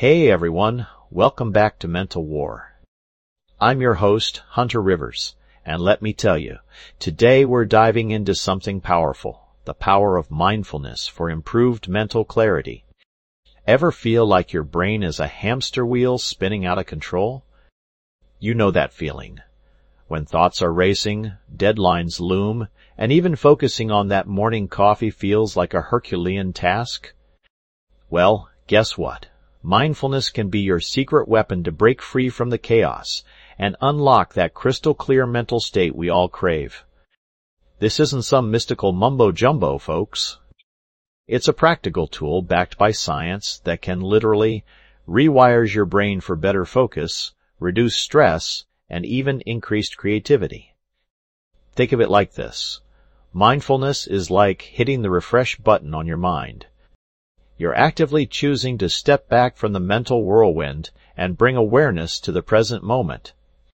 Hey everyone, welcome back to Mental War. I'm your host, Hunter Rivers, and let me tell you, today we're diving into something powerful, the power of mindfulness for improved mental clarity. Ever feel like your brain is a hamster wheel spinning out of control? You know that feeling. When thoughts are racing, deadlines loom, and even focusing on that morning coffee feels like a Herculean task? Well, guess what? Mindfulness can be your secret weapon to break free from the chaos and unlock that crystal-clear mental state we all crave. This isn't some mystical mumbo-jumbo, folks. It's a practical tool backed by science that can literally rewires your brain for better focus, reduce stress, and even increased creativity. Think of it like this. Mindfulness is like hitting the refresh button on your mind. You're actively choosing to step back from the mental whirlwind and bring awareness to the present moment.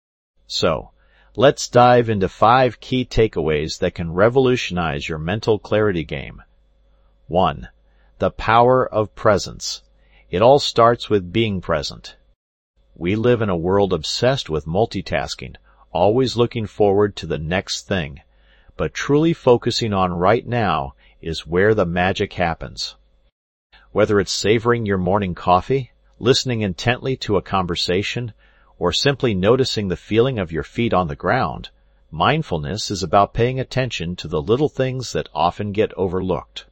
So, let's dive into 5 key takeaways that can revolutionize your mental clarity game. 1. The power of presence. It all starts with being present. We live in a world obsessed with multitasking, always looking forward to the next thing. But truly focusing on right now is where the magic happens. Whether it's savoring your morning coffee, listening intently to a conversation, or simply noticing the feeling of your feet on the ground, mindfulness is about paying attention to the little things that often get overlooked.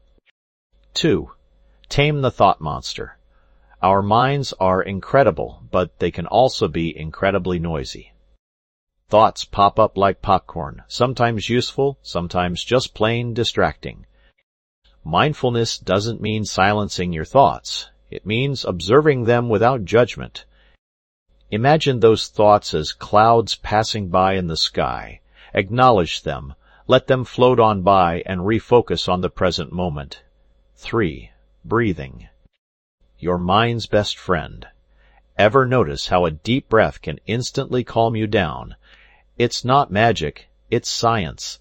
2. Tame the thought monster. Our minds are incredible, but they can also be incredibly noisy. Thoughts pop up like popcorn, sometimes useful, sometimes just plain distracting. Mindfulness doesn't mean silencing your thoughts. It means observing them without judgment. Imagine those thoughts as clouds passing by in the sky. Acknowledge them, let them float on by, and refocus on the present moment. 3. Breathing. Your mind's best friend. Ever notice how a deep breath can instantly calm you down? It's not magic, it's science.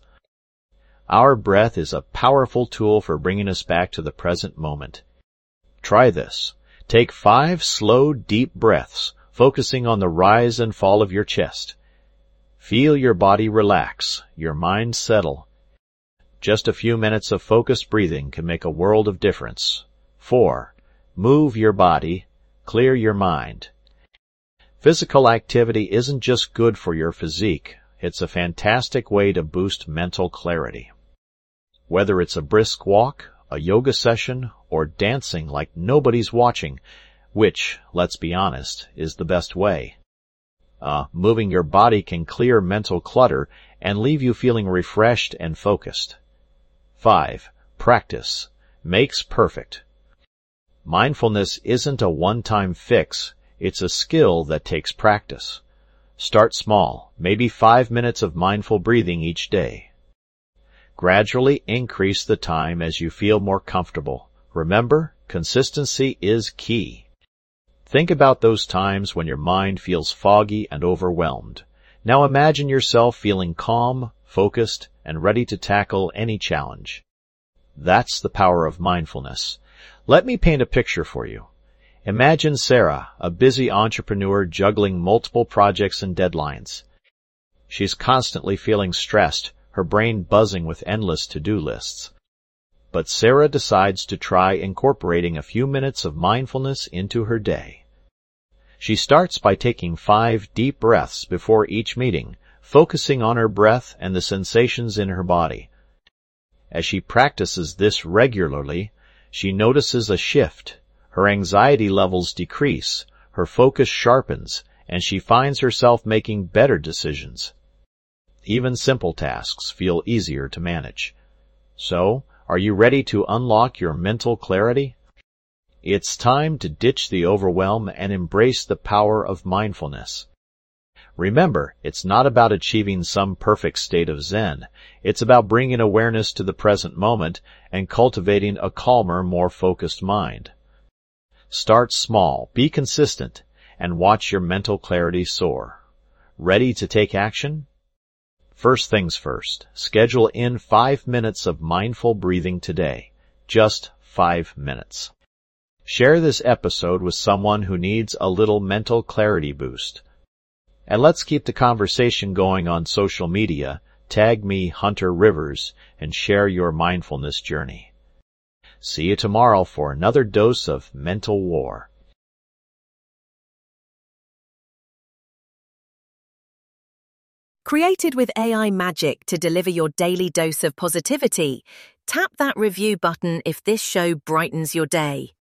Our breath is a powerful tool for bringing us back to the present moment. Try this. Take 5 slow, deep breaths, focusing on the rise and fall of your chest. Feel your body relax, your mind settle. Just a few minutes of focused breathing can make a world of difference. 4. Move your body, clear your mind. Physical activity isn't just good for your physique, it's a fantastic way to boost mental clarity. Whether it's a brisk walk, a yoga session, or dancing like nobody's watching, which, let's be honest, is the best way. Moving your body can clear mental clutter and leave you feeling refreshed and focused. 5. Practice makes perfect. Mindfulness isn't a one-time fix, it's a skill that takes practice. Start small, maybe 5 minutes of mindful breathing each day. Gradually increase the time as you feel more comfortable. Remember, consistency is key. Think about those times when your mind feels foggy and overwhelmed. Now imagine yourself feeling calm, focused, and ready to tackle any challenge. That's the power of mindfulness. Let me paint a picture for you. Imagine Sarah, a busy entrepreneur juggling multiple projects and deadlines. She's constantly feeling stressed, her brain buzzing with endless to-do lists. But Sarah decides to try incorporating a few minutes of mindfulness into her day. She starts by taking 5 deep breaths before each meeting, focusing on her breath and the sensations in her body. As she practices this regularly, she notices a shift. Her anxiety levels decrease, her focus sharpens, and she finds herself making better decisions. Even simple tasks feel easier to manage. So, are you ready to unlock your mental clarity? It's time to ditch the overwhelm and embrace the power of mindfulness. Remember, it's not about achieving some perfect state of Zen. It's about bringing awareness to the present moment and cultivating a calmer, more focused mind. Start small, be consistent, and watch your mental clarity soar. Ready to take action? First things first, schedule in 5 minutes of mindful breathing today. Just 5 minutes. Share this episode with someone who needs a little mental clarity boost. And let's keep the conversation going on social media. Tag me, Hunter Rivers, and share your mindfulness journey. See you tomorrow for another dose of mental war. Created with AI magic to deliver your daily dose of positivity, tap that review button if this show brightens your day.